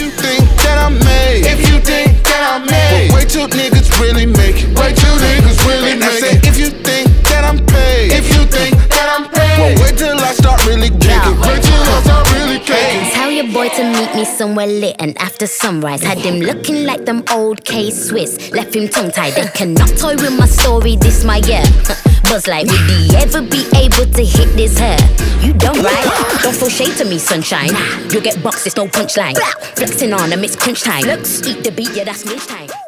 you think that I'm made, if you think that I'm made, but wait till niggas really make it. Wait till niggas really make it. If you think that I'm paid, if you think that I'm paid, well, wait till I start really kicking. Wait till I start really kicking. Tell your boy to meet me somewhere lit and after sunrise. Had him looking like them old K-Swiss. Left him tongue-tied. They cannot toy with my story, this my year. Buzz like, would he ever be able to hit this hair? You dumb, right? Don't throw shade to me, sunshine. You'll get boxed, it's no punchline. Flexing on them, it's crunch time. Eat the beat, yeah, that's lunch time.